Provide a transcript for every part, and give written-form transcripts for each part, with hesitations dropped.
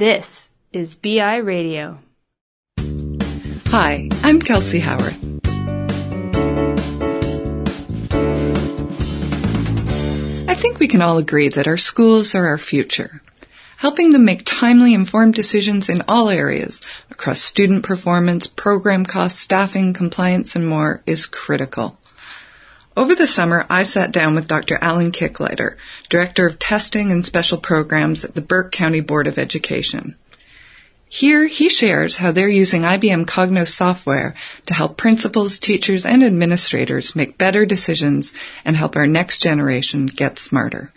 This is BI Radio. Hi, I'm Kelsey Howard. I think we can all agree that our schools are our future. Helping them make timely, informed decisions in all areas, across student performance, program costs, staffing, compliance, and more, is critical. Over the summer, I sat down with Dr. Alan Kicklighter, Director of Testing and Special Programs at the Burke County Board of Education. Here, he shares how they're using IBM Cognos software to help principals, teachers, and administrators make better decisions and help our next generation get smarter.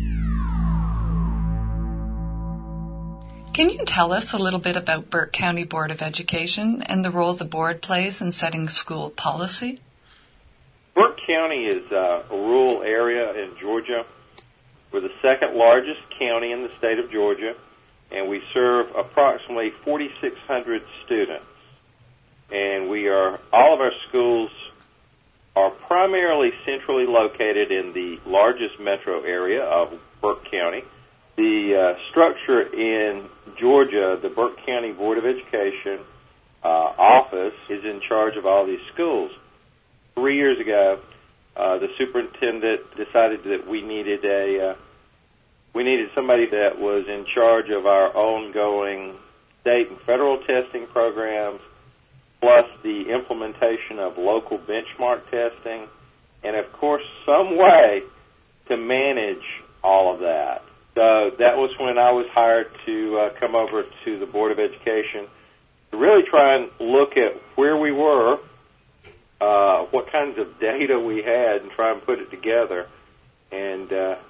Can you tell us a little bit about Burke County Board of Education and the role the board plays in setting school policy? Burke County is a rural area in Georgia. We're the second largest county in the state of Georgia, and we serve approximately 4,600 students. And all of our schools are primarily centrally located in the largest metro area of Burke County. The structure in Georgia, the Burke County Board of Education office, is in charge of all these schools. 3 years ago, the superintendent decided that we needed somebody that was in charge of our ongoing state and federal testing programs, plus the implementation of local benchmark testing, and of course some way to manage all of that. So that was when I was hired to come over to the Board of Education to really try and look at where we were, what kinds of data we had, and try and put it together. And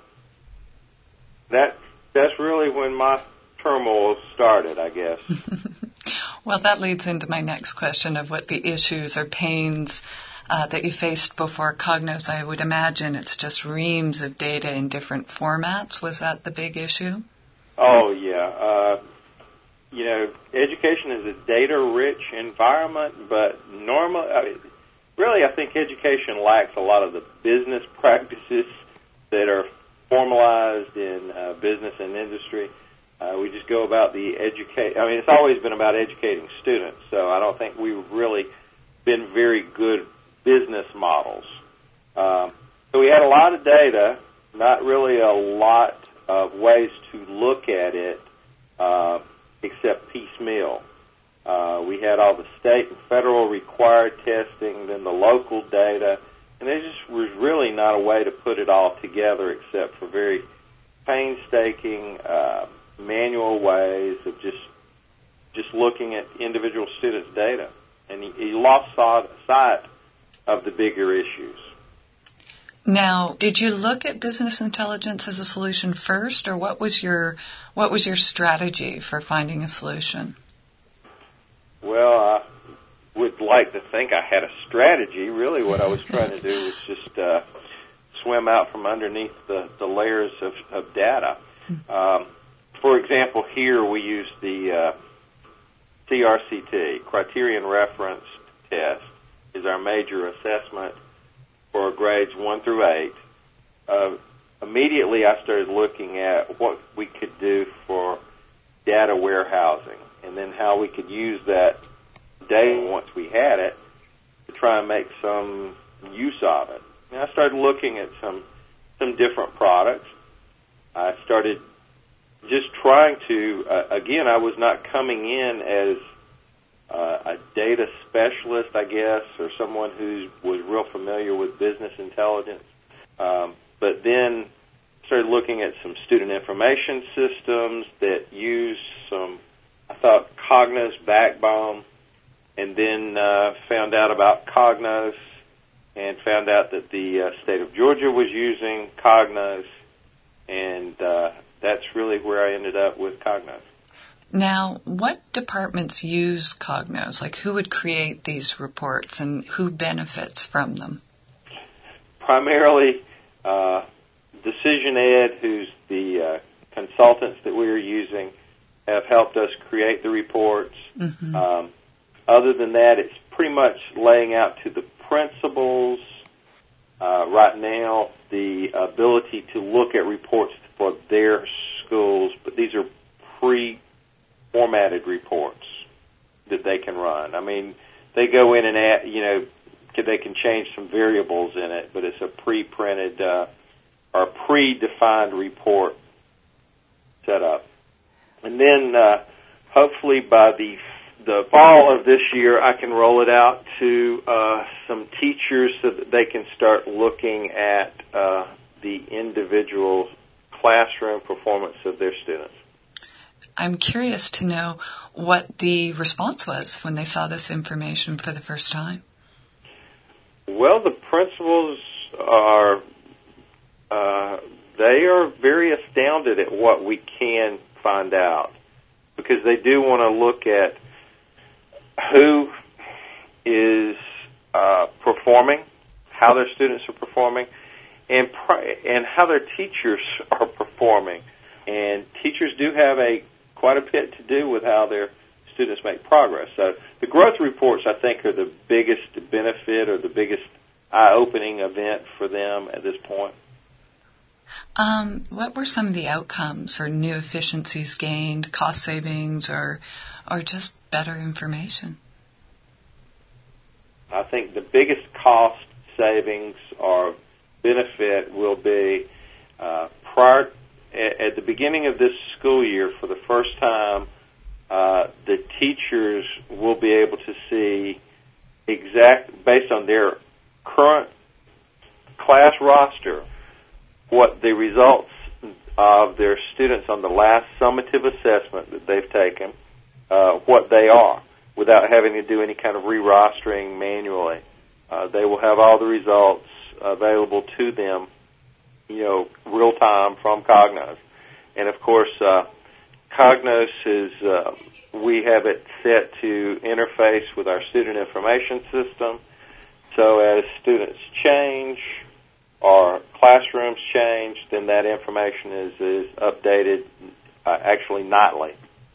that's really when my turmoil started, I guess. Well, that leads into my next question of what the issues or pains that you faced before Cognos. I would imagine it's just reams of data in different formats. Was that the big issue? Oh, yeah. Education is a data-rich environment, but really, I think education lacks a lot of the business practices that are formalized in business and industry. We just go about it's always been about educating students, so I don't think we've really been very good business models. So we had a lot of data, not really a lot of ways to look at it except piecemeal. We had all the state and federal required testing, then the local data, and there just was really not a way to put it all together except for very painstaking manual ways of just looking at individual students' data. And you lost sight of the bigger issues. Now, did you look at business intelligence as a solution first, or what was your strategy for finding a solution? Well, I would like to think I had a strategy. Really, what I was trying to do was just swim out from underneath the layers of data. For example, here we use the CRCT, Criterion Reference Test, is our major assessment for grades 1 through 8. Immediately I started looking at what we could do for data warehousing, and then how we could use that data once we had it to try and make some use of it. And I started looking at some different products. I started just trying to, again, I was not coming in as a data specialist, I guess, or someone who was real familiar with business intelligence. But then started looking at some student information systems that use some, I thought, Cognos backbone, and then found out about Cognos and found out that the state of Georgia was using Cognos, and that's really where I ended up with Cognos. Now, what departments use Cognos? Like, who would create these reports and who benefits from them? Primarily, Decision Ed, who's the consultants that we are using, have helped us create the reports. Mm-hmm. Other than that, it's pretty much laying out to the principals right now the ability to look at reports for their schools, but these are formatted reports that they can run. I mean, they go in and add, they can change some variables in it, but it's a pre-printed or pre-defined report set up. And then hopefully by the fall of this year, I can roll it out to some teachers so that they can start looking at the individual classroom performance of their students. I'm curious to know what the response was when they saw this information for the first time. Well, the principals are they are very astounded at what we can find out, because they do want to look at who is performing, how their students are performing, and how their teachers are performing. And teachers do have quite a bit to do with how their students make progress. So the growth reports, I think, are the biggest benefit or the biggest eye-opening event for them at this point. What were some of the outcomes or new efficiencies gained, cost savings, or just better information? I think the biggest cost savings or benefit will be at the beginning of this school year, for the first time, the teachers will be able to see based on their current class roster, what the results of their students on the last summative assessment that they've taken, what they are, without having to do any kind of re-rostering manually. They will have all the results available to them, real time from Cognos. And of course, Cognos is, we have it set to interface with our student information system. So as students change or classrooms change, then that information is updated actually nightly.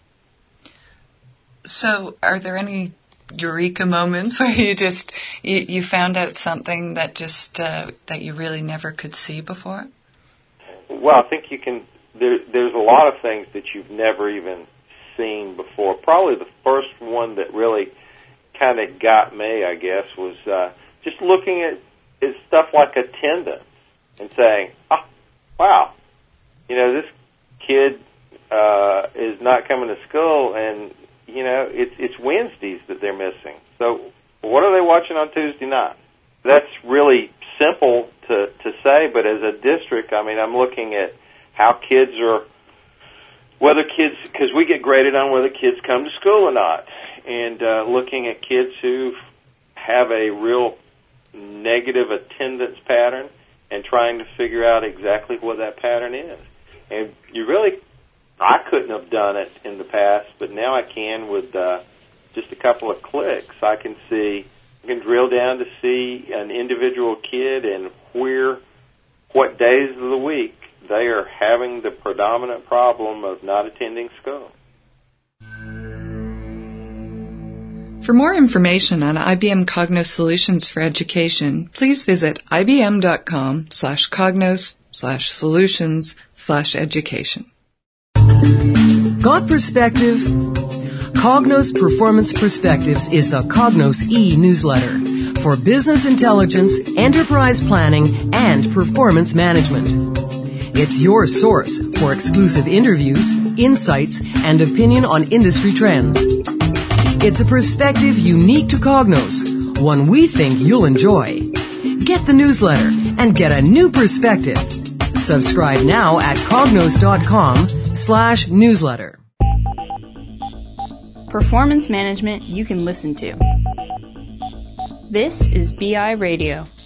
So are there any eureka moments where you found out something that that you really never could see before? Well, I think you can. There's a lot of things that you've never even seen before. Probably the first one that really kind of got me, I guess, was just looking at stuff like attendance and saying, "Oh, wow, this kid is not coming to school, and it's Wednesdays that they're missing. So what are they watching on Tuesday night?" That's really simple to say, but as a district, I mean, I'm looking at how kids are, because we get graded on whether kids come to school or not, and looking at kids who have a real negative attendance pattern and trying to figure out exactly what that pattern is. And I couldn't have done it in the past, but now I can with just a couple of clicks. I can drill down to see an individual kid and what days of the week they are having the predominant problem of not attending school. For more information on IBM Cognos Solutions for Education, please visit ibm.com/cognos/solutions/education. Got perspective? Cognos Performance Perspectives is the Cognos e-newsletter for business intelligence, enterprise planning, and performance management. It's your source for exclusive interviews, insights, and opinion on industry trends. It's a perspective unique to Cognos, one we think you'll enjoy. Get the newsletter and get a new perspective. Subscribe now at cognos.com/newsletter. Performance management you can listen to. This is BI Radio.